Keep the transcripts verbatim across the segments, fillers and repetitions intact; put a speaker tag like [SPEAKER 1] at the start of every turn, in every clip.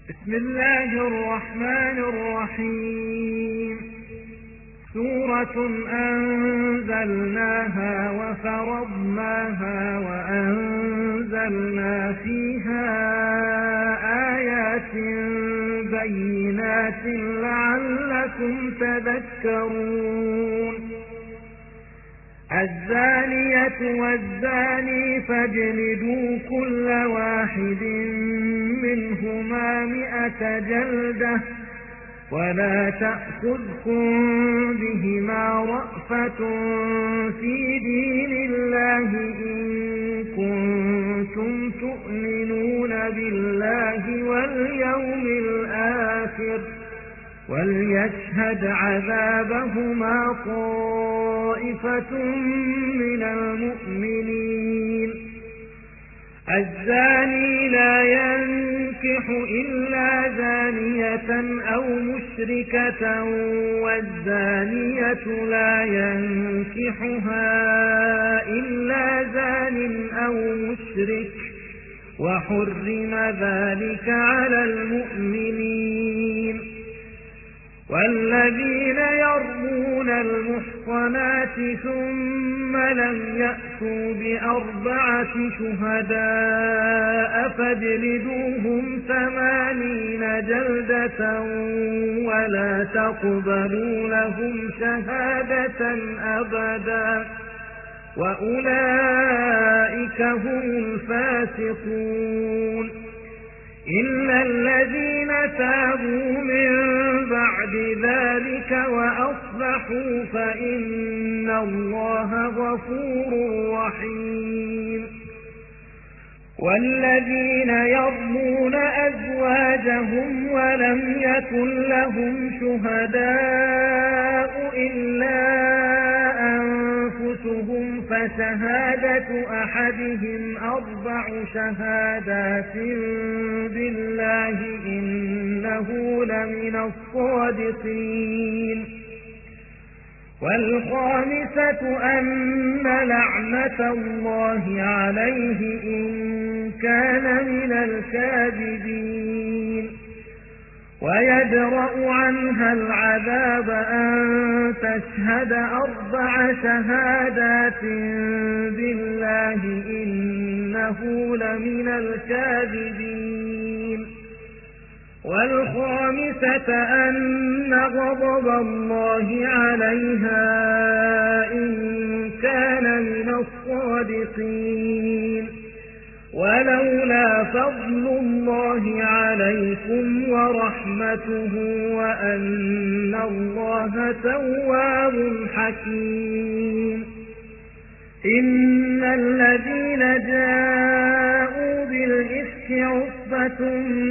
[SPEAKER 1] بسم الله الرحمن الرحيم. سورة أنزلناها وفرضناها وأنزلنا فيها آيات بينات لعلكم تذكرون. الزانية والزاني فاجلدوا كل واحد منهما مئة جلدة ولا تأخذكم بهما رأفة في دين الله إن كنتم تؤمنون بالله واليوم الآخر وليشهد عذابهما طائفة من المؤمنين. الزاني لا ينكح إلا زانية أو مشركة والزانية لا ينكحها إلا زان أو مشرك وحرم ذلك على المؤمنين. والذين يرمون المحصنات ثم لم يأتوا بأربعة شهداء فاجلدوهم ثمانين جلدة ولا تقبلوا لهم شهادة أبدا وأولئك هم الفاسقون. إلا الذين تابوا من بعد ذلك وأصلحوا فإن الله غفور رحيم. والذين يرمون أزواجهم ولم يكن لهم شهداء إلا أنفسهم فشهادة أحدهم أربع شهادات بالله إنه لمن الصادقين. والخامسة أن لعنة الله عليه إن كان من الكاذبين. ويدرأ عنها العذاب أن تشهد أربع شهادات بالله إنه لمن الكاذبين. والخامسة أن غضب الله عليها إن كان من الصادقين. ولولا فضل الله عليكم ورحمته وأن الله تواب حكيم. إن الذين جاءوا بالإفك عصبة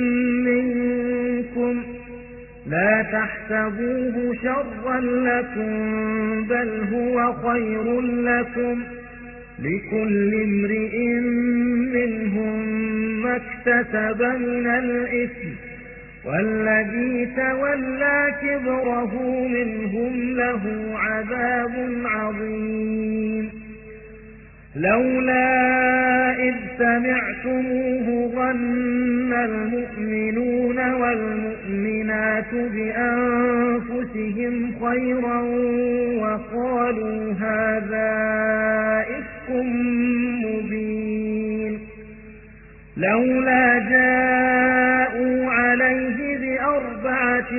[SPEAKER 1] منكم لا تحسبوه شرا لكم بل هو خير لكم لكل امرئ منهم ما اكتسب من الإثم والذي تولى كبره منهم له عذاب عظيم. لولا إذ سمعتموه ظن المؤمنون والمؤمنات بأنفسهم خيرا وقالوا هذا إفك مبين. لولا جاءوا عليه بأربعة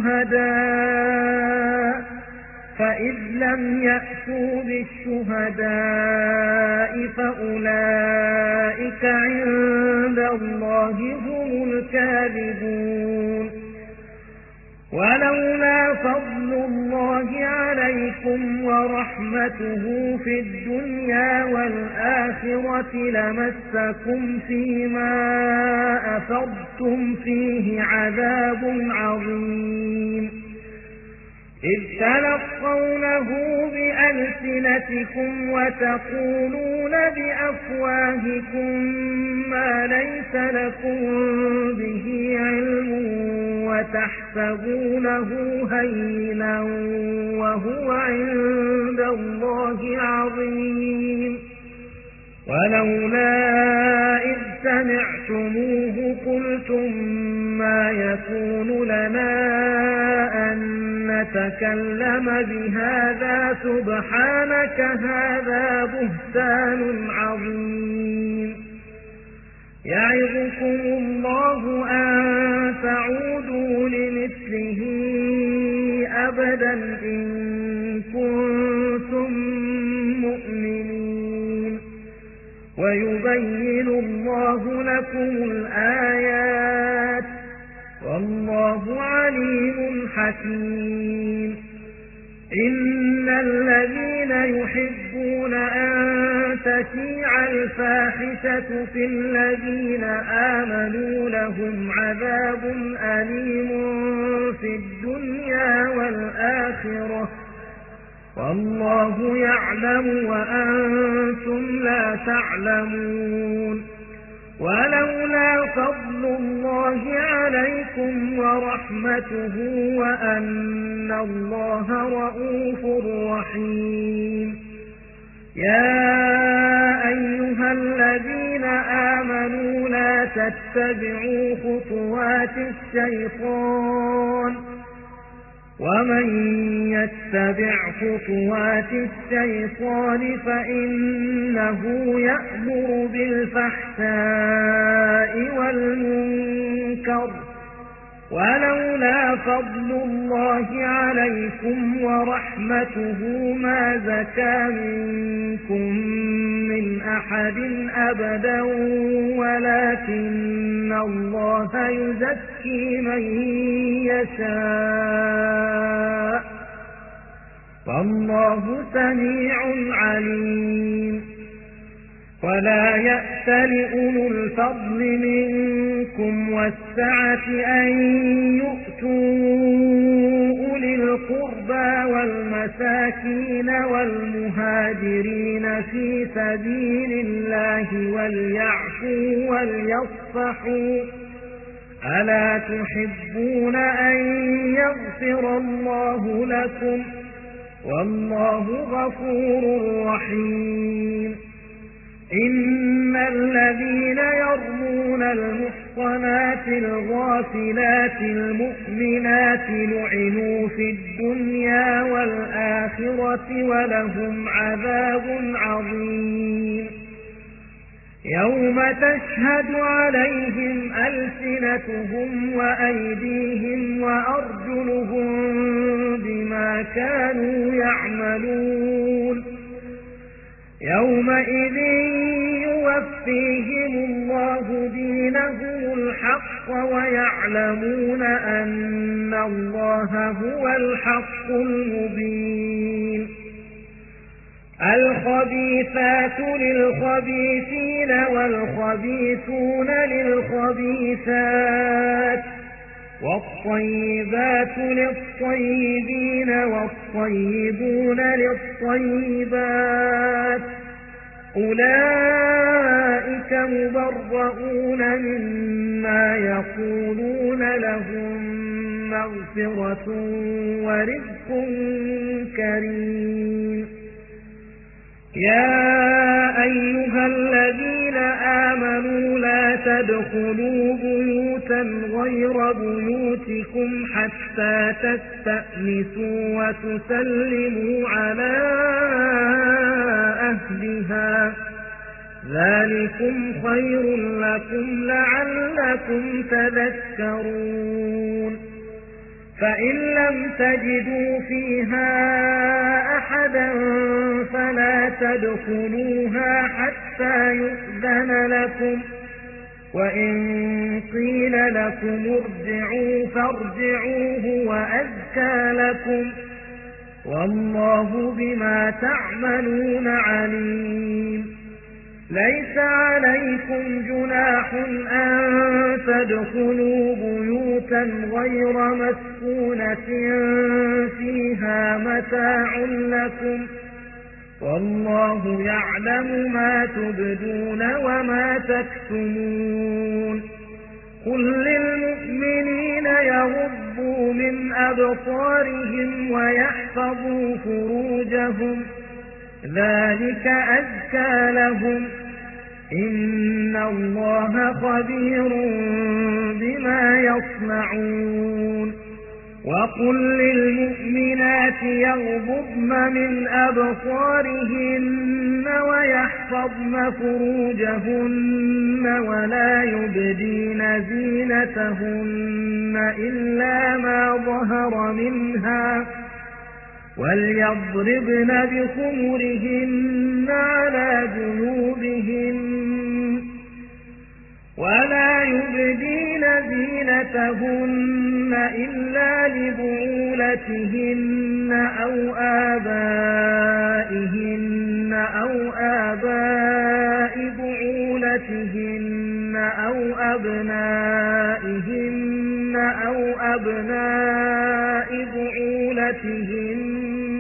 [SPEAKER 1] شهداء فإذ لم يأتوا بالشهداء فأولئك عند الله هم الكاذبون. ولولا فضل الله عليكم ورحمته في الدنيا والآخرة لمسكم فيما أفضتم فيه عذاب عظيم. إذ تلقونه بألسنتكم وتقولون بأفواهكم ما ليس لكم به علم وتحسبونه هينا وهو عند الله عظيم. ولولا إذ سمعتموه قلتم ما يكون لنا أن نتكلم بهذا سبحانك هذا بهتان عظيم يعظكم الله أن تعودوا لمثله أبدا إن كنتم مؤمنين ويبين الله لكم الآيات والله عليم حكيم إن الذين يحبون أن تشيع الفاحشة في الذين آمنوا لهم عذاب أليم في الدنيا والآخرة والله يعلم وأنتم لا تعلمون ولولا فضل الله عليكم ورحمته وأن الله رؤوف رحيم يا أيها الذين آمنوا لا تتبعوا خطوات الشيطان ومن يتبع خطوات الشيطان فإنه يأمر بالفحشاء والمنكر ولولا فضل الله عليكم ورحمته ما زكى منكم من أحد أبدا ولكن الله يزكي من يشاء والله سميع عليم ولا يأتل أولو الفضل منكم والسعة أن يؤتوا أولي القربى والمساكين والمهاجرين في سبيل الله وليعفوا وليصفحوا ألا تحبون أن يغفر الله لكم والله غفور رحيم إن الذين يرمون المحصنات الغافلات المؤمنات لعنوا في الدنيا والآخرة ولهم عذاب عظيم يوم تشهد عليهم ألسنتهم وأيديهم وأرجلهم بما كانوا يعملون يومئذ يوفيهم الله دينهم الحق ويعلمون أن الله هو الحق المبين الخبيثات للخبيثين والخبيثون للخبيثات والطيبات للطيبين والطيبون للطيبات أولئك مبرؤون مما يقولون لهم مغفرة ورزق كريم يا أيها الذين آمنوا لا تدخلوا بيوتا غير بيوتكم حتى تستأنسوا وتسلموا على أهلها ذلكم خير لكم لعلكم تذكرون فإن لم تجدوا فيها أحدا فلا تدخلوها حتى يؤذن لكم وإن قيل لكم ارجعوا فارجعوا هو أزكى لكم والله بما تعملون عليم ليس عليكم جناح أن تدخلوا بيوتا غير مسكونة فيها متاع لكم والله يعلم ما تبدون وما تكتمون قل للمؤمنين يغضوا من أبصارهم ويحفظوا فروجهم ذلك أزكى لهم إن الله خبير بما يصنعون وقل للمؤمنات يغضضن من أبصارهن ويحفظن فروجهن ولا يبدين زينتهن إلا ما ظهر منها وليضربن بخمرهن على جيوبهن ولا يبدين زينتهن إلا لبعولتهن أو آبائهن أو آباء بعولتهن أو أبنائهن أو أبناء بعولتهن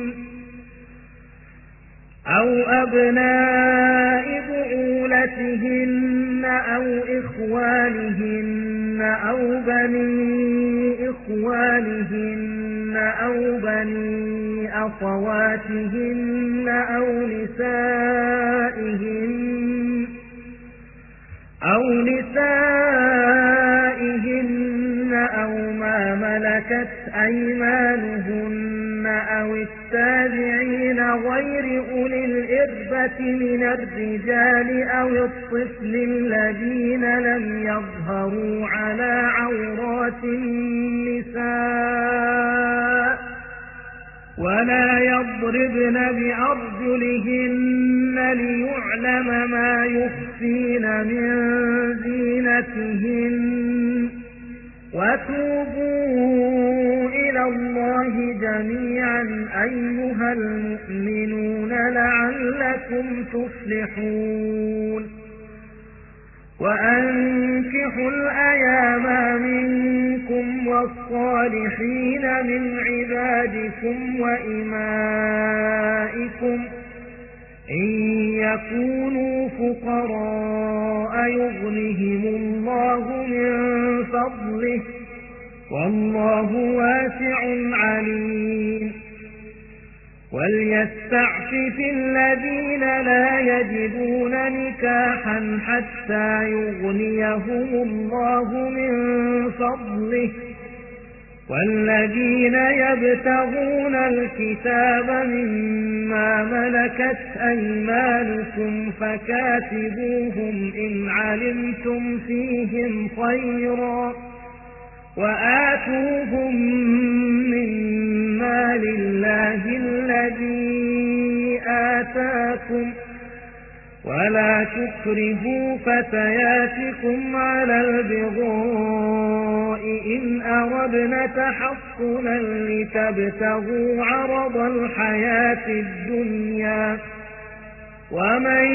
[SPEAKER 1] أو أبناء بعولتهن أو إخوانهن أو بني إخوانهن أو بني أخواتهن أو نسائهن أو نسائهن أو ما ملكت أيمانهن أو التابعين غير أولي الإربة من الرجال أو الطفل الذين لم يظهروا على عورات النساء ولا يضربن بأرجلهن ليعلم ما يخفين من زينتهن وتوبوا إلى الله جميعا أيها المؤمنون لعلكم تفلحون وأنكحوا الأيام منكم والصالحين من عبادكم وإمائكم إن يكونوا فقراء يغنهم الله من فضله والله واسع عليم وليستعفف الذين لا يجدون نكاحا حتى يغنيهم الله من فضله والذين يبتغون الكتاب مما ملكت أيمانكم فكاتبوهم إن علمتم فيهم خيرا وآتوهم مما لله الذي آتاكم ولا تكرهوا فتياتكم على البغاء إن أردنا تحصنا لتبتغوا عرض الحياة الدنيا ومن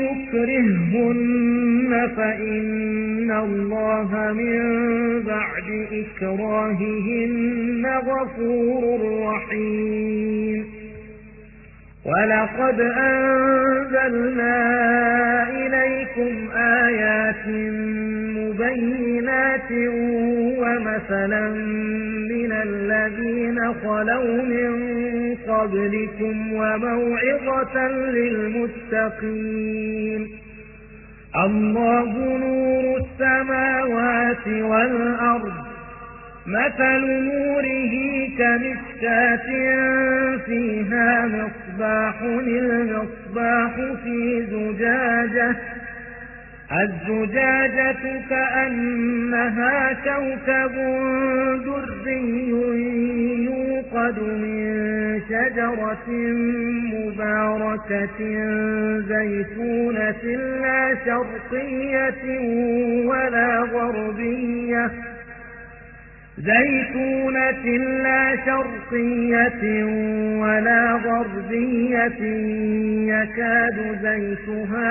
[SPEAKER 1] يكرههن فإن الله من بعد إكراههن غفور رحيم ولقد أنزلنا إليكم آيات مبينات ومثلا من الذين خلوا من قبلكم وموعظة للمتقين الله نور السماوات والأرض مثل نوره كمشكاة فيها مصباح المصباح في زجاجة الزجاجة كأنها كوكب دري يوقد من شجرة مباركة زيتونة لا شرقية ولا غربية زيتونة لا شرقية ولا غربية يكاد زيتها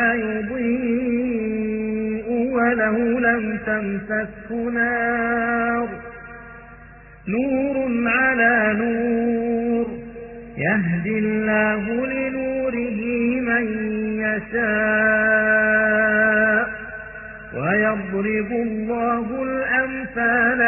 [SPEAKER 1] يضيء ولو لم تمسسه نار نور على نور يهدي الله لنوره من يشاء ويضرب الله الأمثال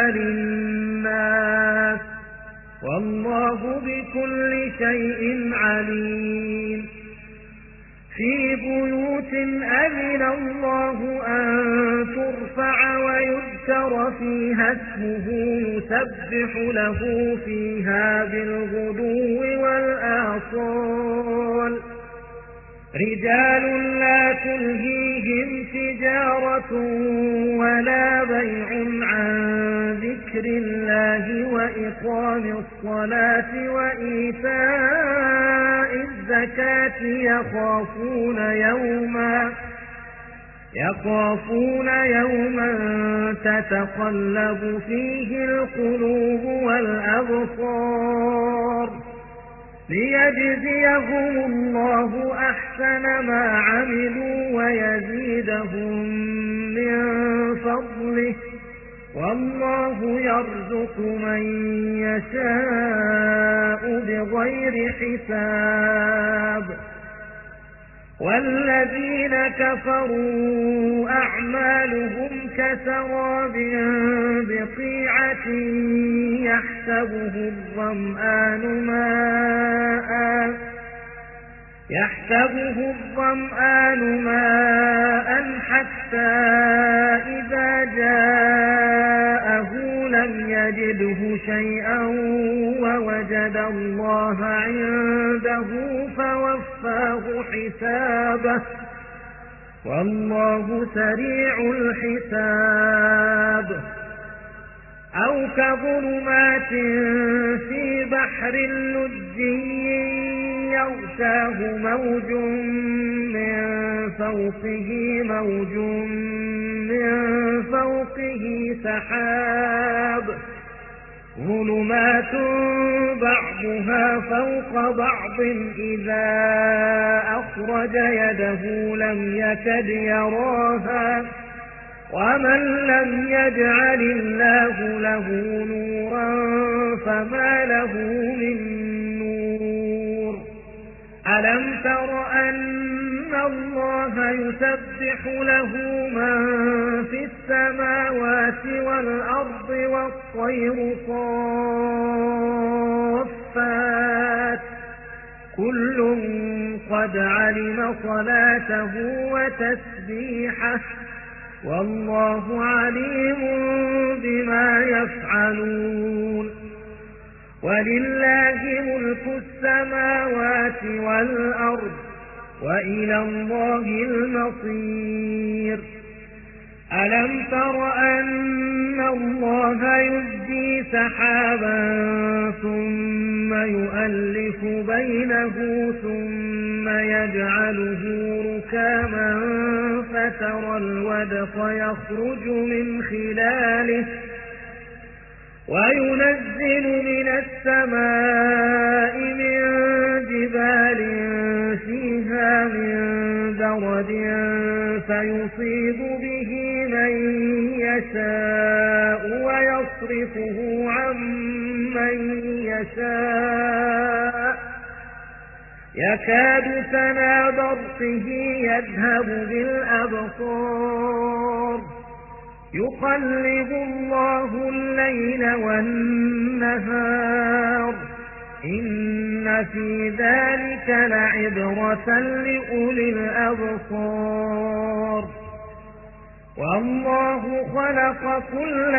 [SPEAKER 1] للناس والله بكل شيء عليم في بيوت أذن الله أن ترفع ويذكر فيها اسمه يسبح له فيها بالغدو والآصال رجال لا تلهيهم تجارة ولا بيع عن ذكر الله وإقام الصلاة وإيتاء الزكاة يخافون يوما يخافون يوما تتقلب فيه القلوب والأبصار ليجزيهم الله أحسن ما عملوا ويزيدهم من فضله والله يرزق من يشاء بغير حساب والذين كفروا أعمالهم كسراب بقيعة يحسبه الظمآن ماء يحسبه الظمآن ماء حتى إذا جاءه لم يجده شيئا ووجد الله عنده فوفاه حسابه والله سريع الحساب أو كظلمات في بحر لجي يغشاه موج من فوقه موج من فوقه سحاب ظلمات بعضها فوق بعض إذا أخرج يده لم يكد يراها ومن لم يجعل الله له نورا فما له من نور ألم تر أن الله يسبح له من في السماوات والأرض والطير صافات كل قد علم صلاته وتسبيحه والله عليم بما يفعلون ولله ملك السماوات والأرض وإلى الله المصير ألم تر أن الله يزجي سحابا ثم يؤلف بينه ثم يجعله ركاما فترى الودق يخرج من خلاله وينزل من السماء من جبال فيها من برد فيصيب به من يشاء ويصرفه عن من يشاء يكاد سنا برقه يذهب بالأبصار يقلب الله الليل والنهار إن في ذلك لعبرة لأولي الأبصار والله خلق كل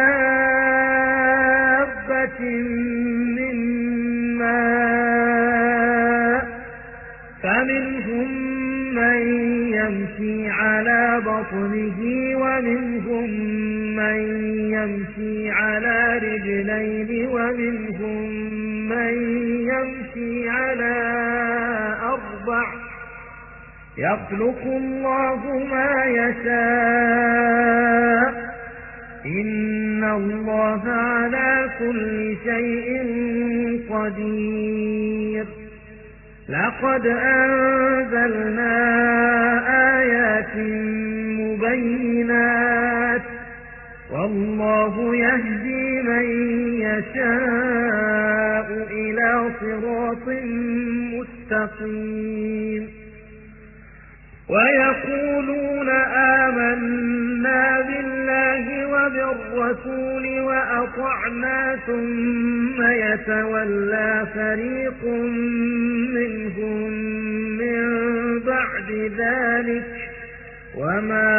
[SPEAKER 1] دابة من ماء فمنهم من يمشي على بطنه ومنهم من يمشي على رجلين ومنهم من يمشي على أربع يخلق الله ما يشاء إن الله على كل شيء قدير لقد أنزلنا آيات مبينات والله يهدي من يشاء إلى صراط مستقيم ويقولون آمنا بالله وبالرسول وأطعنا ثم يتولى فريق منهم من بعد بذلك وما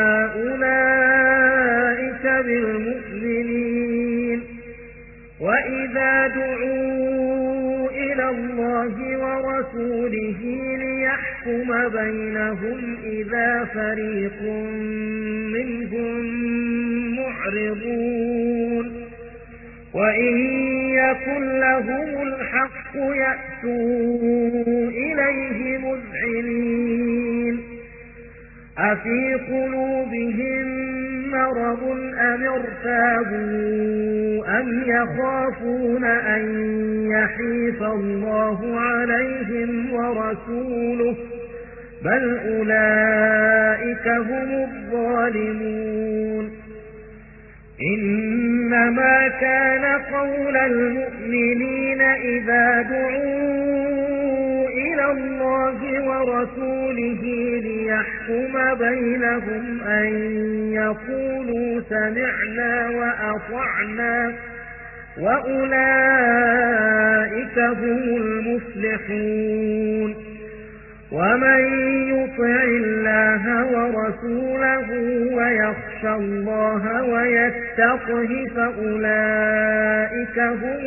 [SPEAKER 1] أولئك بالمؤمنين. وإذا دعوا إلى الله ورسوله ليحكم بينهم إذا فريق منهم معرضون وإن يكن لهم الحق يأتوا إليه مذعنين أفي قلوبهم مرض أم ارتابوا أم يخافون أن يحيف الله عليهم ورسوله بل أولئك هم الظالمون. إنما كان قول المؤمنين إذا دعوا إلى الله ورسوله ليحكم بينهم أن يقولوا سمعنا وأطعنا وأولئك هم المفلحون. ومن يطع الله ورسوله ويخشى الله ويتقه فأولئك هم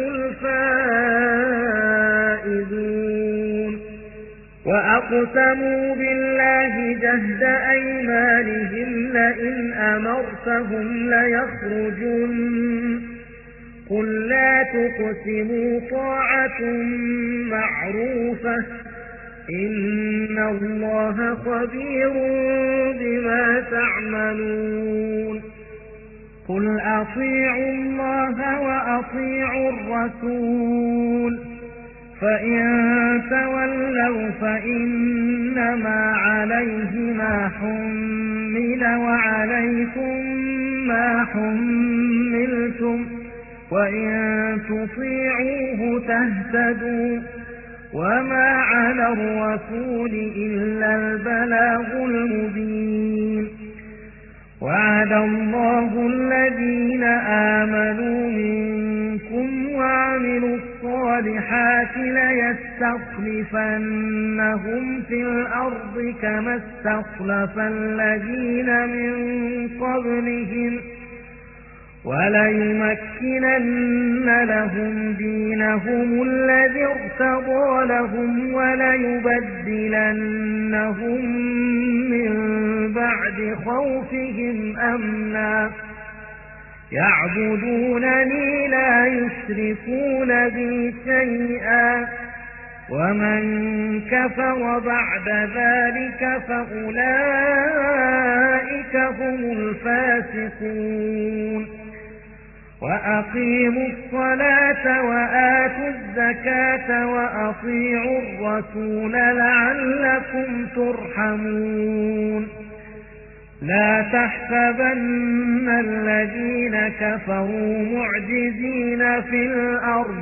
[SPEAKER 1] الفائزون. وأقسموا بالله جهد أيمانهم لئن أمرتهم ليخرجن قل لا تقسموا طاعة معروفة إن الله خبير بما تعملون. قل أطيعوا الله وأطيعوا الرسول فإن تولوا فإنما عليه ما حمل وعليكم ما حملتم وإن تطيعوه تهتدوا وما على الرسول إلا البلاغ المبين. وعد الله الذين آمنوا منكم وعملوا الصالحات ليستخلفنهم في الأرض كما استخلف الذين من قبلهم وليمكنن لهم دينهم الذي ارتضى لهم وليبدلنهم من بعد خوفهم أمنا يعبدونني لا يشركون بي شيئا ومن كفر بعد ذلك فأولئك هم الفاسقون. وأقيموا الصلاة وآتوا الزكاة وأطيعوا الرسول لعلكم ترحمون. لا تحسبن الذين كفروا معجزين في الأرض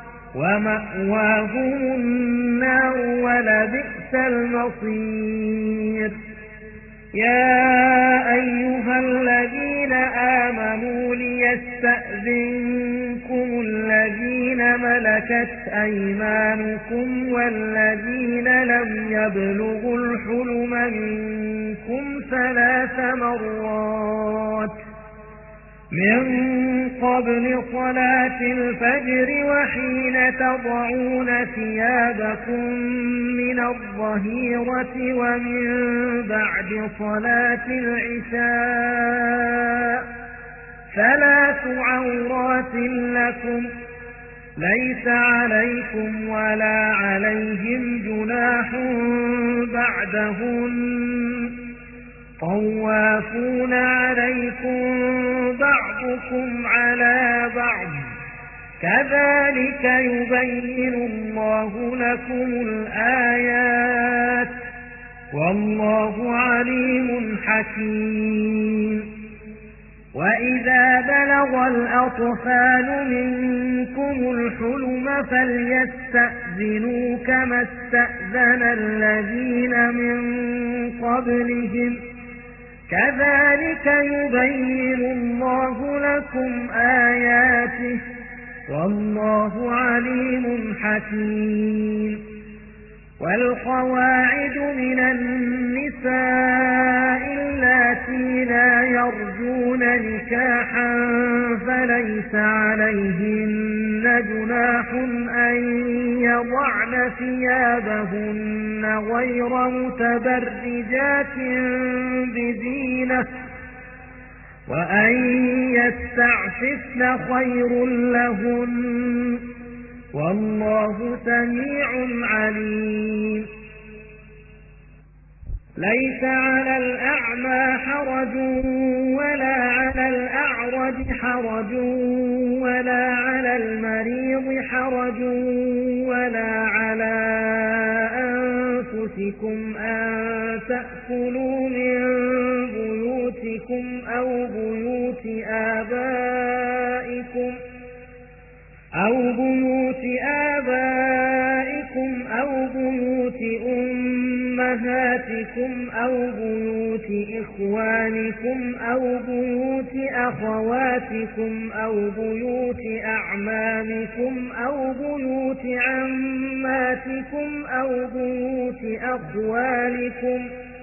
[SPEAKER 1] ومأواهم النار ولبئس المصير. يا أيها الذين آمنوا ليستأذنكم الذين ملكت أيمانكم والذين لم يبلغوا الحلم منكم ثلاث مرات من قبل صلاة الفجر وحين تضعون ثيابكم من الظهيرة ومن بعد صلاة العشاء ثلاث عورات لكم ليس عليكم ولا عليهم جناح بعدهن طوافون عليكم بعضكم على بعض كذلك يبين الله لكم الآيات والله عليم حكيم. وإذا بلغ الأطفال منكم الحلم فليستأذنوا كما استأذن الذين من قبلهم كذلك يبين الله لكم آياته والله عليم حكيم. والقواعد من النساء اللاتي لا يرجون نكاحا فليس عليهن جناح أن يضعن ثيابهن غير متبرجات بزينة وأن يستعففن خير لهن والله سميع عليم. ليس على الأعمى حرج ولا على الأعرج حرج ولا على المريض حرج ولا على أنفسكم أن تأكلوا من بيوتكم أو بيوت آبائكم أو بيوت آبائكم أو بيوت أمهاتكم أو بيوت إخوانكم أو بيوت أخواتكم أو بيوت أعمامكم أو بيوت عماتكم أو بيوت أخوالكم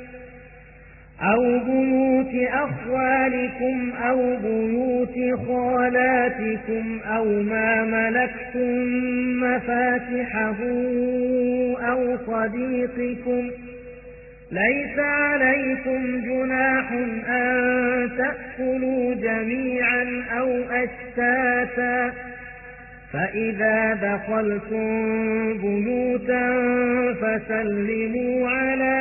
[SPEAKER 1] أو بيوت أخوالكم أو بيوت خالاتكم أو ما ملكتم مفاتحه أو صديقكم. ليس عليكم جناح أن تأكلوا جميعا أو أشتاتا فإذا دخلتم بيوتا فسلموا على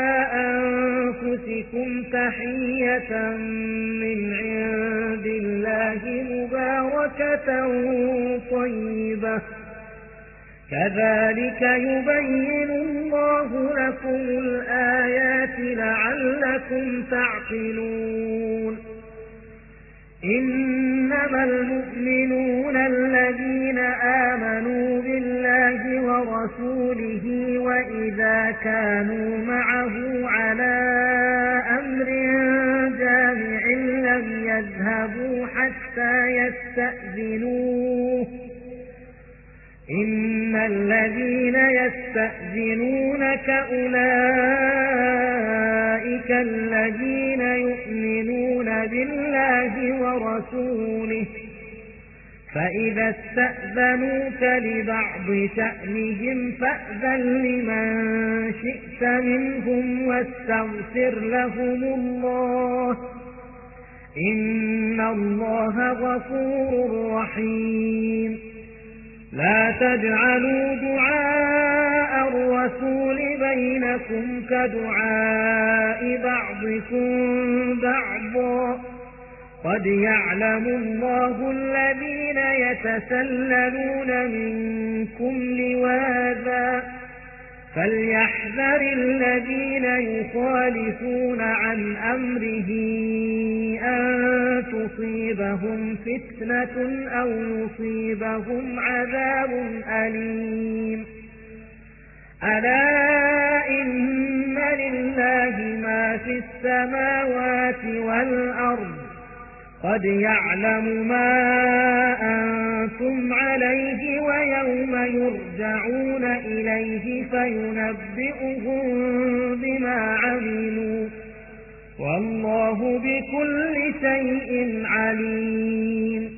[SPEAKER 1] أنفسكم تحية من عند الله مباركة طيبة كذلك يبين الله لكم الآيات لعلكم تعقلون. إنما المؤمنون الذين آمنوا بالله ورسوله وإذا كانوا معه على أمر جامع لم يذهبوا حتى يستأذنوه. إن الذين يستأذنونك أولئك الذين يؤمنون بالله ورسوله فإذا استأذنوك لبعض شأنهم فأذن لمن شئت منهم واستغفر لهم الله إن الله غفور رحيم. لا تجعلوا دعاء الرسول بينكم كدعاء بعضكم بعضا قد يعلم الله الذين يتسللون منكم لواذا فليحذر الذين يخالفون عن أمره أن تصيبهم فتنة أو يصيبهم عذاب أليم. ألا إن لله ما في السماوات والأرض قد يعلم ما أنتم عليه ويوم يرجعون إليه فينبئهم بما عملوا والله بكل شيء عليم.